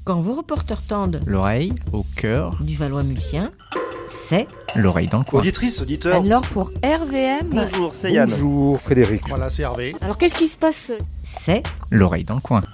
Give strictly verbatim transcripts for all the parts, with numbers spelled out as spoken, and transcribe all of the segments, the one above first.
Quand vos reporters tendent l'oreille au cœur du Valois-Mulsien, c'est l'oreille dans le coin. Auditrice, auditeur. Alors pour R V M, Bonjour, c'est Yann. Bonjour Frédéric. Voilà, c'est Hervé. alors qu'est-ce qui se passe? C'est L'oreille dans le coin.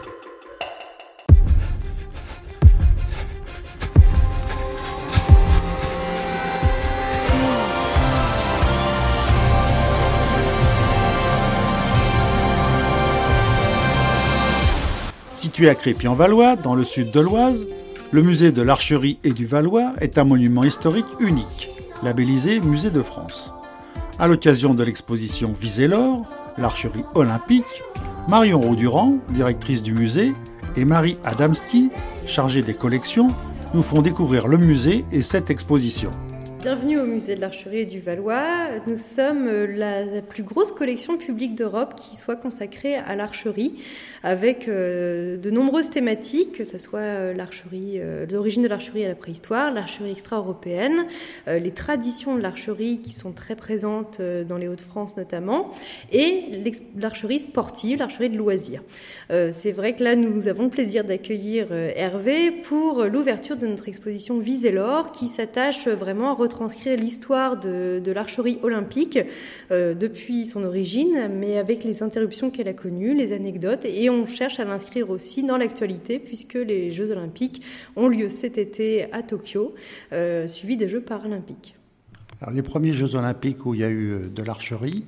Situé à Crépy-en-Valois, dans le sud de l'Oise, le musée de l'Archerie et du Valois est un monument historique unique, labellisé Musée de France. À l'occasion de l'exposition Visez l'or, l'archerie olympique, Marion Roux-Durand, directrice du musée, et Marie Adamski, chargée des collections, nous font découvrir le musée et cette exposition. Bienvenue au musée de l'Archerie et du Valois. Nous sommes la, la plus grosse collection publique d'Europe qui soit consacrée à l'archerie, avec euh, de nombreuses thématiques, que ce soit l'archerie, euh, l'origine de l'archerie à la préhistoire, l'archerie extra-européenne, euh, les traditions de l'archerie qui sont très présentes euh, dans les Hauts-de-France notamment, et l'archerie sportive, l'archerie de loisirs. Euh, c'est vrai que là, nous avons le plaisir d'accueillir euh, Hervé pour l'ouverture de notre exposition Visez l'or, qui s'attache vraiment à retranscrire l'histoire de, de l'archerie olympique euh, depuis son origine, mais avec les interruptions qu'elle a connues, les anecdotes, et on cherche à l'inscrire aussi dans l'actualité, puisque les Jeux olympiques ont lieu cet été à Tokyo, euh, suivis des Jeux paralympiques. Alors, les premiers Jeux olympiques où il y a eu de l'archerie,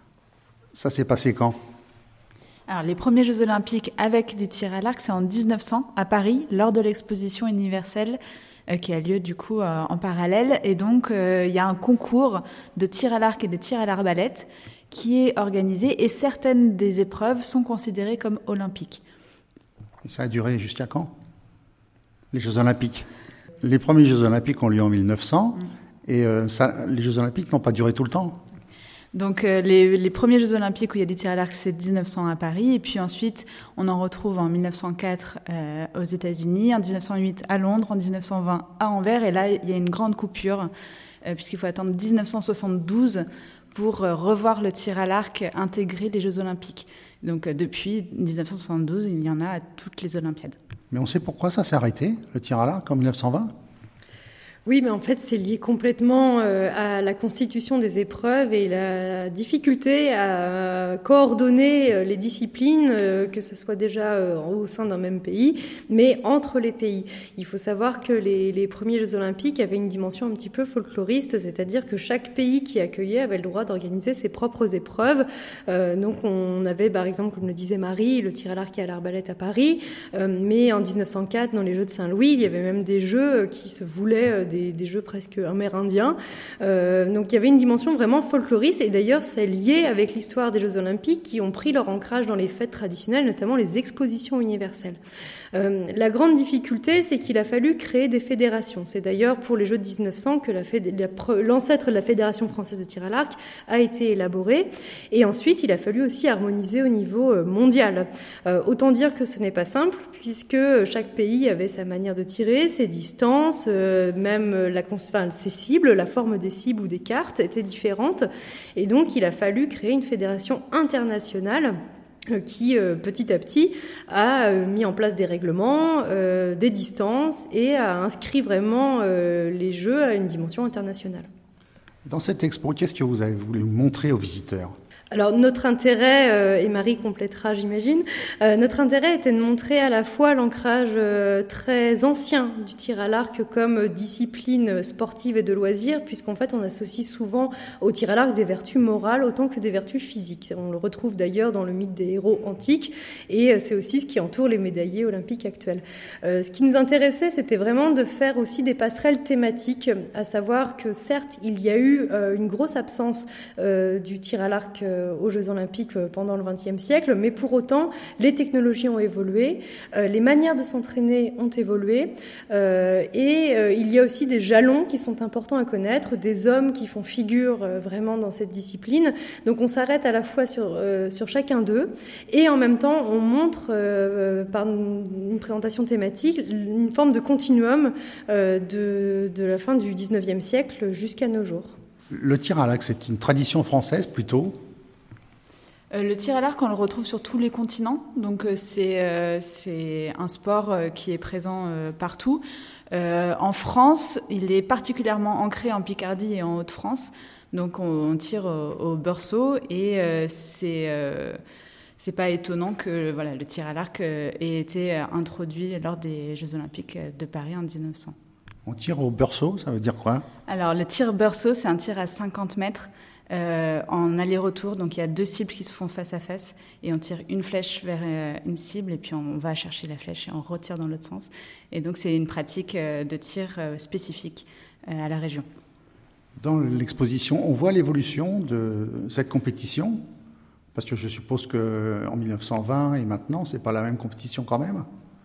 ça s'est passé quand ? Alors, les premiers Jeux olympiques avec du tir à l'arc, c'est en dix-neuf cents à Paris, lors de l'exposition universelle euh, qui a lieu du coup euh, en parallèle. Et donc, euh, il y a un concours de tir à l'arc et de tir à l'arbalète qui est organisé, et certaines des épreuves sont considérées comme olympiques. Et ça a duré jusqu'à quand ? Les Jeux olympiques. Les premiers Jeux olympiques ont lieu en mille neuf cents, mmh. et euh, ça, les Jeux olympiques n'ont pas duré tout le temps. Donc euh, les, les premiers Jeux olympiques où il y a du tir à l'arc, c'est dix-neuf cents à Paris, et puis ensuite on en retrouve en mille neuf cent quatre euh, aux États-Unis, en dix-neuf cent huit à Londres, en dix-neuf cent vingt à Anvers, et là il y a une grande coupure euh, puisqu'il faut attendre dix-neuf cent soixante-douze pour euh, revoir le tir à l'arc intégrer les Jeux olympiques. Donc euh, depuis dix-neuf cent soixante-douze, il y en a à toutes les Olympiades. Mais on sait pourquoi ça s'est arrêté, le tir à l'arc, en mille neuf cent vingt ? Oui, mais en fait, c'est lié complètement euh, à la constitution des épreuves et la difficulté à coordonner euh, les disciplines, euh, que ce soit déjà euh, au sein d'un même pays, mais entre les pays. Il faut savoir que les, les premiers Jeux olympiques avaient une dimension un petit peu folkloriste, c'est-à-dire que chaque pays qui accueillait avait le droit d'organiser ses propres épreuves. Euh, donc, on avait, par exemple, comme le disait Marie, le tir à l'arc et à l'arbalète à Paris, euh, mais en dix-neuf cent quatre, dans les Jeux de Saint-Louis, il y avait même des jeux qui se voulaient euh, Des, des jeux presque amérindiens. Euh, donc il y avait une dimension vraiment folkloriste, et d'ailleurs c'est lié avec l'histoire des Jeux olympiques qui ont pris leur ancrage dans les fêtes traditionnelles, notamment les expositions universelles. Euh, la grande difficulté, c'est qu'il a fallu créer des fédérations. C'est d'ailleurs pour les Jeux de dix-neuf cents que la fédé- la, l'ancêtre de la Fédération française de tir à l'arc a été élaboré, et ensuite il a fallu aussi harmoniser au niveau mondial. Euh, autant dire que ce n'est pas simple, puisque chaque pays avait sa manière de tirer, ses distances, euh, même la, enfin, ses cibles, la forme des cibles ou des cartes était différente, et donc il a fallu créer une fédération internationale qui, euh, petit à petit, a euh, mis en place des règlements, euh, des distances, et a inscrit vraiment euh, les Jeux à une dimension internationale. Dans cette expo, qu'est-ce que vous avez voulu montrer aux visiteurs ? Alors notre intérêt, euh, et Marie complétera j'imagine, euh, notre intérêt était de montrer à la fois l'ancrage euh, très ancien du tir à l'arc comme discipline sportive et de loisir, puisqu'en fait on associe souvent au tir à l'arc des vertus morales autant que des vertus physiques. On le retrouve d'ailleurs dans le mythe des héros antiques, et c'est aussi ce qui entoure les médaillés olympiques actuels. Euh, ce qui nous intéressait, c'était vraiment de faire aussi des passerelles thématiques, à savoir que certes il y a eu euh, une grosse absence euh, du tir à l'arc euh, aux Jeux olympiques pendant le vingtième siècle, mais pour autant, les technologies ont évolué, euh, les manières de s'entraîner ont évolué, euh, et euh, il y a aussi des jalons qui sont importants à connaître, des hommes qui font figure euh, vraiment dans cette discipline. Donc on s'arrête à la fois sur, euh, sur chacun d'eux, et en même temps, on montre euh, par une présentation thématique une forme de continuum euh, de, de la fin du dix-neuvième siècle jusqu'à nos jours. Le tir à l'arc, c'est une tradition française plutôt ? Euh, le tir à l'arc, on le retrouve sur tous les continents, donc euh, c'est, euh, c'est un sport euh, qui est présent euh, partout. Euh, en France, il est particulièrement ancré en Picardie et en Hauts-de-France, donc on, on tire au, au beurceau et euh, c'est, euh, c'est pas étonnant que voilà, le tir à l'arc euh, ait été introduit lors des Jeux Olympiques de Paris en dix-neuf cents. On tire au beurceau, ça veut dire quoi ? Alors le tir beurceau, c'est un tir à cinquante mètres. Euh, en aller-retour, donc il y a deux cibles qui se font face à face et on tire une flèche vers euh, une cible et puis on va chercher la flèche et on retire dans l'autre sens. Et donc c'est une pratique euh, de tir euh, spécifique euh, à la région. Dans l'exposition, on voit l'évolution de cette compétition, parce que je suppose qu'en dix-neuf cent vingt et maintenant, c'est pas la même compétition quand même ?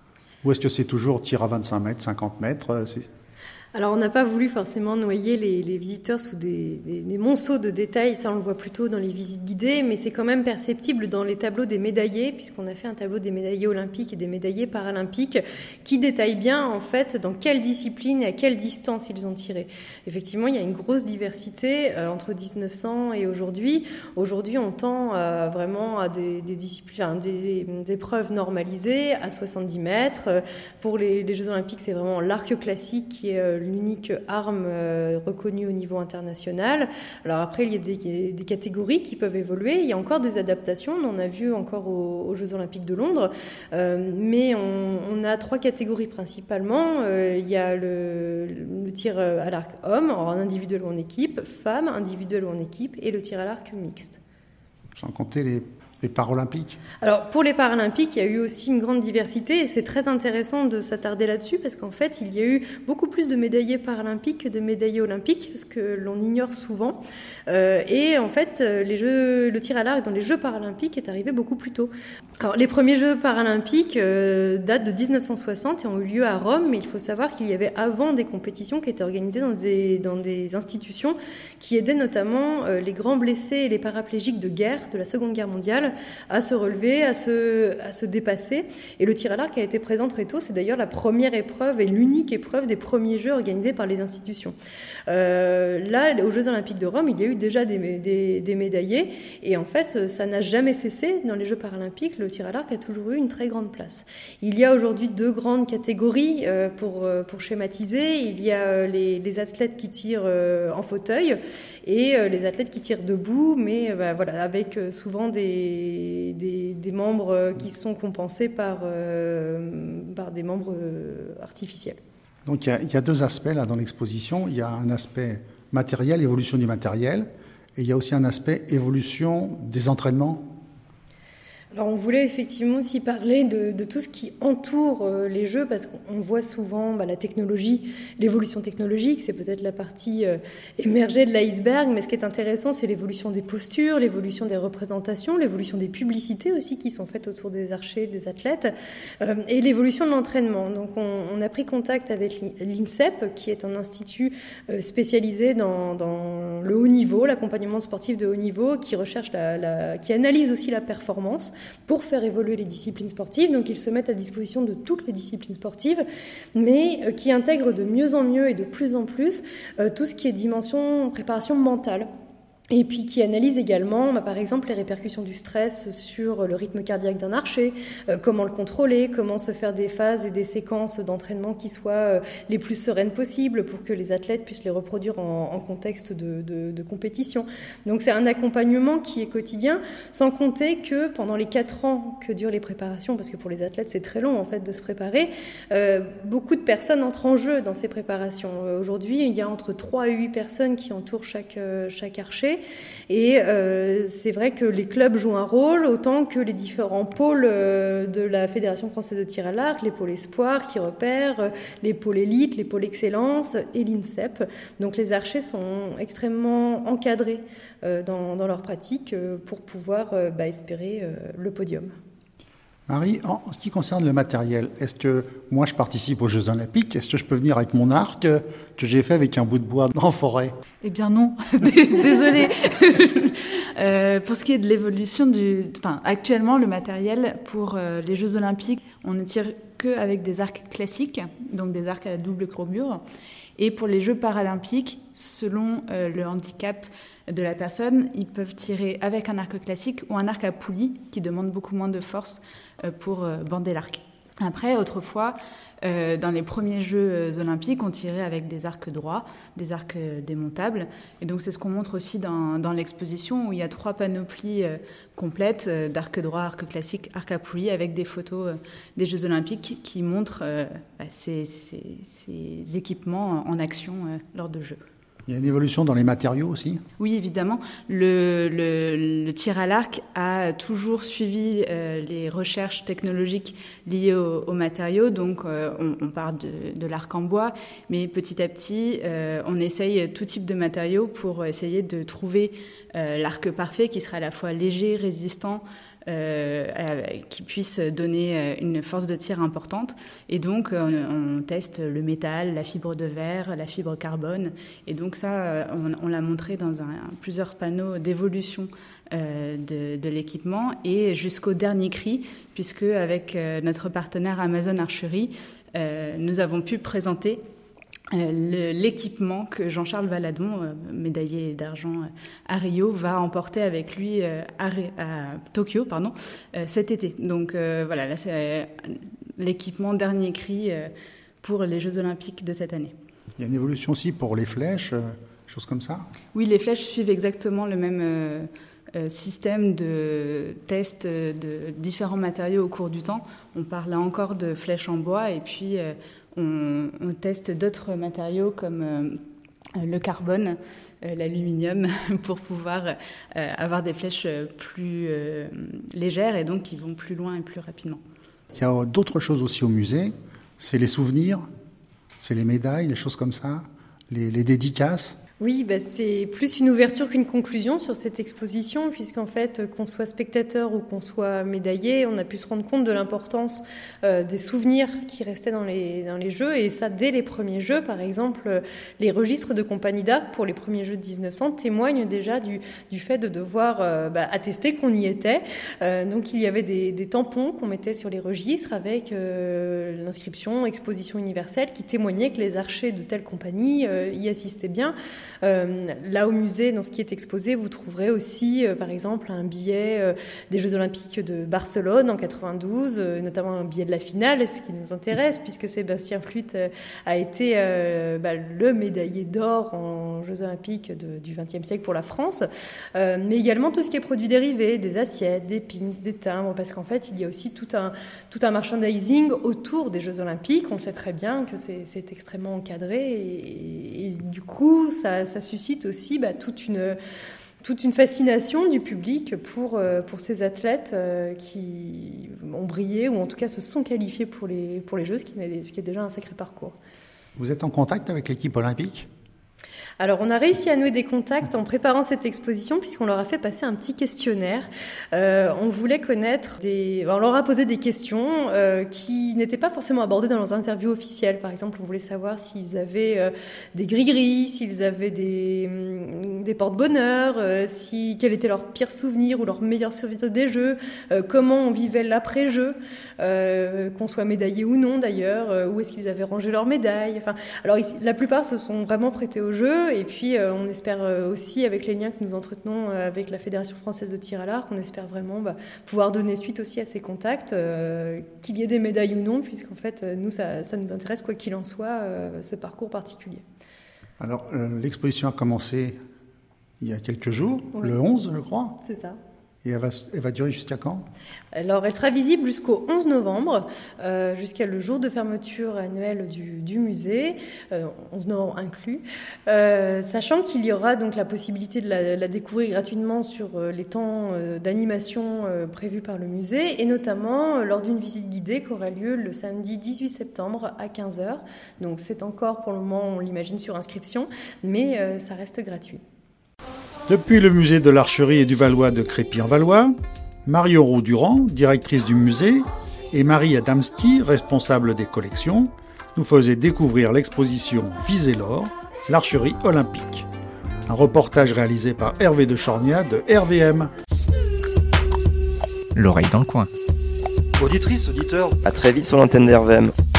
Ou est-ce que c'est toujours tir à vingt-cinq mètres, cinquante mètres c'est... Alors, on n'a pas voulu forcément noyer les, les visiteurs sous des, des, des monceaux de détails. Ça, on le voit plutôt dans les visites guidées, mais c'est quand même perceptible dans les tableaux des médaillés, puisqu'on a fait un tableau des médaillés olympiques et des médaillés paralympiques, qui détaille bien, en fait, dans quelle discipline et à quelle distance ils ont tiré. Effectivement, il y a une grosse diversité euh, entre dix-neuf cents et aujourd'hui. Aujourd'hui, on tend euh, vraiment à des, des disciplines, enfin, des, des épreuves normalisées à soixante-dix mètres. Pour les, les Jeux olympiques, c'est vraiment l'arc classique qui est euh, l'unique arme euh, reconnue au niveau international. Alors après, il y a des, des catégories qui peuvent évoluer. Il y a encore des adaptations. On en a vu encore aux, aux Jeux Olympiques de Londres. Euh, mais on, on a trois catégories principalement. Euh, il y a le, le tir à l'arc homme, en individuel ou en équipe, femme, individuel ou en équipe, et le tir à l'arc mixte. Sans compter les... Les Paralympiques ? Alors, pour les Paralympiques, il y a eu aussi une grande diversité et c'est très intéressant de s'attarder là-dessus parce qu'en fait, il y a eu beaucoup plus de médaillés paralympiques que de médaillés olympiques, ce que l'on ignore souvent. Euh, et en fait, les jeux, le tir à l'arc dans les Jeux paralympiques est arrivé beaucoup plus tôt. Alors, les premiers Jeux paralympiques euh, datent de dix-neuf cent soixante et ont eu lieu à Rome, mais il faut savoir qu'il y avait avant des compétitions qui étaient organisées dans des, dans des institutions qui aidaient notamment euh, les grands blessés et les paraplégiques de guerre de la Seconde Guerre mondiale à se relever, à se, à se dépasser. Et le tir à l'arc a été présent très tôt. C'est d'ailleurs la première épreuve et l'unique épreuve des premiers Jeux organisés par les institutions. Euh, là, aux Jeux Olympiques de Rome, il y a eu déjà des, des, des médaillés. Et en fait, ça n'a jamais cessé. Dans les Jeux paralympiques, le tir à l'arc a toujours eu une très grande place. Il y a aujourd'hui deux grandes catégories euh, pour, pour schématiser. Il y a les, les athlètes qui tirent euh, en fauteuil et euh, les athlètes qui tirent debout, mais bah, voilà, avec euh, souvent des Des, des membres qui sont compensés par, euh, par des membres artificiels. Donc il y, a, il y a deux aspects là dans l'exposition. Il y a un aspect matériel, évolution du matériel, et il y a aussi un aspect évolution des entraînements. Alors on voulait effectivement aussi parler de, de tout ce qui entoure euh, les jeux, parce qu'on voit souvent bah, la technologie, l'évolution technologique, c'est peut-être la partie euh, émergée de l'iceberg, mais ce qui est intéressant, c'est l'évolution des postures, l'évolution des représentations, l'évolution des publicités aussi qui sont faites autour des archers, des athlètes, euh, et l'évolution de l'entraînement. Donc on, on a pris contact avec l'INSEP, qui est un institut euh, spécialisé dans, dans le haut niveau, l'accompagnement sportif de haut niveau, qui recherche la, la, qui analyse aussi la performance pour faire évoluer les disciplines sportives. Donc ils se mettent à disposition de toutes les disciplines sportives, mais euh, qui intègrent de mieux en mieux et de plus en plus euh, tout ce qui est dimension préparation mentale. Et puis qui analyse également, bah, par exemple, les répercussions du stress sur le rythme cardiaque d'un archer, euh, comment le contrôler, comment se faire des phases et des séquences d'entraînement qui soient euh, les plus sereines possibles pour que les athlètes puissent les reproduire en, en contexte de, de, de compétition. Donc c'est un accompagnement qui est quotidien, sans compter que pendant les quatre ans que durent les préparations, parce que pour les athlètes c'est très long en fait de se préparer, euh, beaucoup de personnes entrent en jeu dans ces préparations. Euh, aujourd'hui, il y a entre trois et huit personnes qui entourent chaque, euh, chaque archer. Et euh, c'est vrai que les clubs jouent un rôle, autant que les différents pôles euh, de la Fédération française de tir à l'arc, les pôles espoirs qui repèrent, euh, les pôles élite, les pôles excellence et l'INSEP. Donc les archers sont extrêmement encadrés euh, dans, dans leur pratique euh, pour pouvoir euh, bah, espérer euh, le podium. Marie, en ce qui concerne le matériel, est-ce que moi je participe aux Jeux Olympiques? Est-ce que je peux venir avec mon arc que j'ai fait avec un bout de bois en forêt? Eh bien non, désolée. euh, pour ce qui est de l'évolution du... Enfin, actuellement, le matériel pour euh, les Jeux Olympiques, on ne tire qu'avec des arcs classiques, donc des arcs à la double courbure. Et pour les Jeux paralympiques, selon euh, le handicap de la personne, ils peuvent tirer avec un arc classique ou un arc à poulie qui demande beaucoup moins de force euh, pour euh, bander l'arc. Après, autrefois, euh, dans les premiers Jeux olympiques, on tirait avec des arcs droits, des arcs euh, démontables. Et donc, c'est ce qu'on montre aussi dans, dans l'exposition, où il y a trois panoplies euh, complètes euh, d'arc droit, arc classique, arc à poulie, avec des photos euh, des Jeux olympiques qui montrent euh, bah, ces, ces, ces équipements en action euh, lors de Jeux. Il y a une évolution dans les matériaux aussi ? Oui, évidemment. Le, le, le tir à l'arc a toujours suivi euh, les recherches technologiques liées aux, aux matériaux. Donc, euh, on, on part de, de l'arc en bois, mais petit à petit, euh, on essaye tout type de matériaux pour essayer de trouver euh, l'arc parfait qui sera à la fois léger, résistant, Euh, euh, qui puisse donner une force de tir importante. Et donc, on, on teste le métal, la fibre de verre, la fibre carbone. Et donc ça, on, on l'a montré dans un, plusieurs panneaux d'évolution euh, de, de l'équipement et jusqu'au dernier cri, puisque avec euh, notre partenaire Amazon Archery, euh, nous avons pu présenter Euh, le, l'équipement que Jean-Charles Valadon, euh, médaillé d'argent euh, à Rio, va emporter avec lui euh, à, à Tokyo pardon, euh, cet été. Donc euh, voilà, là c'est euh, l'équipement dernier cri euh, pour les Jeux Olympiques de cette année. Il y a une évolution aussi pour les flèches, euh, choses comme ça ? Oui, les flèches suivent exactement le même euh, euh, système de test de différents matériaux au cours du temps. On parle là encore de flèches en bois et puis euh, On, on teste d'autres matériaux comme euh, le carbone, euh, l'aluminium, pour pouvoir euh, avoir des flèches plus euh, légères et donc qui vont plus loin et plus rapidement. Il y a d'autres choses aussi au musée, c'est les souvenirs, c'est les médailles, les choses comme ça, les, les dédicaces. Oui, bah c'est plus une ouverture qu'une conclusion sur cette exposition, puisqu'en fait, qu'on soit spectateur ou qu'on soit médaillé, on a pu se rendre compte de l'importance euh, des souvenirs qui restaient dans les, dans les Jeux, et ça dès les premiers Jeux. Par exemple, les registres de compagnie d'arc pour les premiers Jeux de dix-neuf cents témoignent déjà du, du fait de devoir euh, bah, attester qu'on y était. Euh, donc il y avait des, des tampons qu'on mettait sur les registres avec euh, l'inscription Exposition universelle qui témoignait que les archers de telle compagnie euh, y assistaient bien. Euh, là au musée, dans ce qui est exposé, vous trouverez aussi, euh, par exemple, un billet euh, des Jeux Olympiques de Barcelone en quatre-vingt-douze, euh, notamment un billet de la finale, ce qui nous intéresse, puisque Sébastien Flûte euh, a été euh, bah, le médaillé d'or en Jeux Olympiques de, du vingtième siècle pour la France, euh, mais également tout ce qui est produits dérivés, des assiettes, des pins, des timbres, parce qu'en fait, il y a aussi tout un, tout un merchandising autour des Jeux Olympiques. On sait très bien que c'est, c'est extrêmement encadré et, et, et du coup, ça ça suscite aussi bah, toute une toute une fascination du public pour pour ces athlètes euh, qui ont brillé ou en tout cas se sont qualifiés pour les pour les Jeux, ce qui est, ce qui est déjà un sacré parcours. Vous êtes en contact avec l'équipe olympique ? Alors, on a réussi à nouer des contacts en préparant cette exposition puisqu'on leur a fait passer un petit questionnaire. Euh, on voulait connaître des... On leur a posé des questions euh, qui n'étaient pas forcément abordées dans leurs interviews officielles. Par exemple, on voulait savoir s'ils avaient euh, des gris-gris, s'ils avaient des, des porte-bonheur, euh, si... quel était leur pire souvenir ou leur meilleur souvenir des Jeux, euh, comment on vivait l'après-jeu, euh, qu'on soit médaillé ou non d'ailleurs, euh, où est-ce qu'ils avaient rangé leurs médailles. Enfin, alors, ici, la plupart se sont vraiment prêtés au jeu. Et puis, euh, on espère euh, aussi, avec les liens que nous entretenons euh, avec la Fédération française de tir à l'arc, on espère vraiment bah, pouvoir donner suite aussi à ces contacts, euh, qu'il y ait des médailles ou non, puisqu'en fait, euh, nous, ça, ça nous intéresse, quoi qu'il en soit, euh, ce parcours particulier. Alors, euh, l'exposition a commencé il y a quelques jours, oui. Le onze, je crois. C'est ça. Et elle va, elle va durer jusqu'à quand ? Alors, elle sera visible jusqu'au onze novembre, euh, jusqu'à le jour de fermeture annuelle du, du musée, euh, onze novembre inclus, euh, sachant qu'il y aura donc la possibilité de la, la découvrir gratuitement sur euh, les temps euh, d'animation euh, prévus par le musée, et notamment euh, lors d'une visite guidée qui aura lieu le samedi dix-huit septembre à quinze heures. Donc, c'est encore pour le moment, on l'imagine, sur inscription, mais euh, ça reste gratuit. Depuis le musée de l'Archerie et du Valois de Crépy-en-Valois, Marion Roux-Durand, directrice du musée, et Marie Adamski, responsable des collections, nous faisaient découvrir l'exposition Viser l'or, l'archerie olympique. Un reportage réalisé par Hervé de Chornia de R V M. L'oreille dans le coin. Auditrice, auditeur, À très vite sur l'antenne d'R V M.